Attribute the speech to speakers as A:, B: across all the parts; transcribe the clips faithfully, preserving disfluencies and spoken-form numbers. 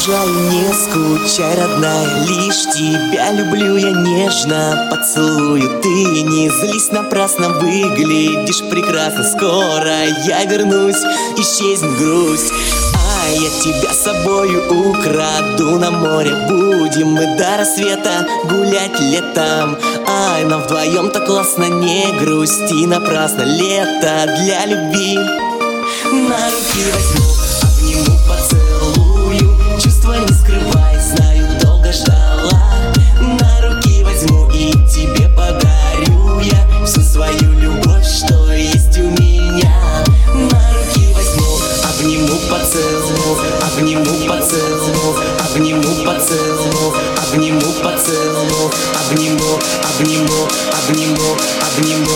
A: жаль, не скучай, родная, лишь тебя люблю я нежно, поцелую. Ты не злись напрасно, выглядишь прекрасно. Скоро я вернусь, исчезнет грусть, а я тебя с собою украду на море. Будем мы до рассвета гулять летом. Ай, нам вдвоем так классно, не грусти напрасно. Лето для любви. На руки возьму, обниму, поцелую. Чувства не скрывай, знаю, долго ждала. На руки возьму и тебе подарю я всю свою любовь, что есть у меня. На руки возьму, обниму, поцелую. Обниму, поцелую. Обниму, поцелую. Обниму, поцелую. Обниму, обниму, обниму, обниму.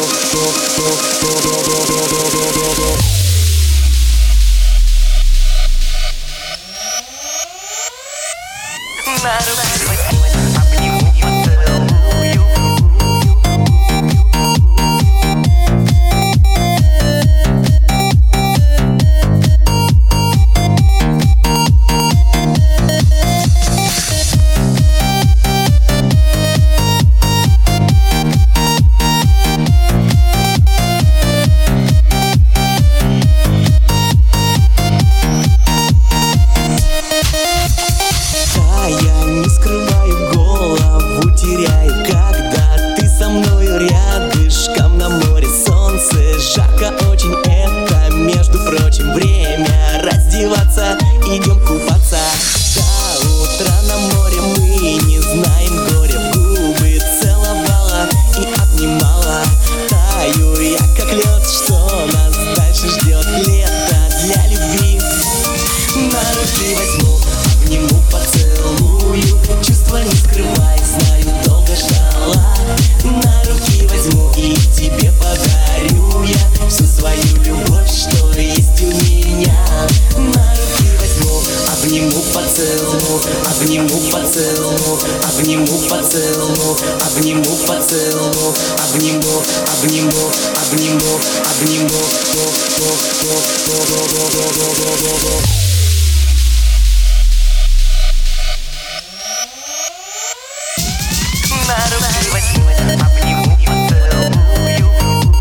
A: На руки возьму, обниму, поцелую. Когда ты со мною рядышком на море. Солнце жарко очень, это, между прочим, время раздеваться, идем купаться. До утра на море мы не знаем горя. В губы целовала и обнимала. Таю я как лед, что нас дальше ждет. Лето для любви. На руки возьму, обниму, поцелую. Чувства не скрывай, знаю, долго ждала. На руки возьму и тебе подарю я всю свою любовь, что есть у меня. На руки возьму, обниму, поцелую. Обниму, поцелую. Обниму, поцелую. Обниму, поцелую. Обниму, обниму, обниму, обниму. На руки возьму, обниму, поцелую.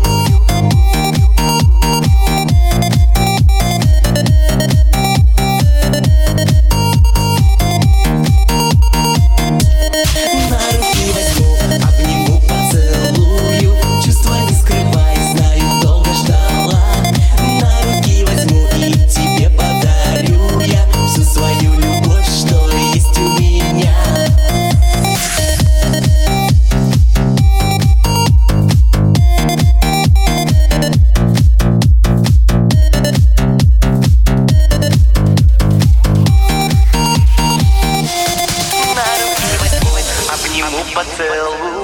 A: На руки возьму, обниму, поцелую. Чувства не скрывай, знаю, долго ждала. На руки возьму и тебе подарю я всю свою любовь, что есть у меня. Обниму, поцелую.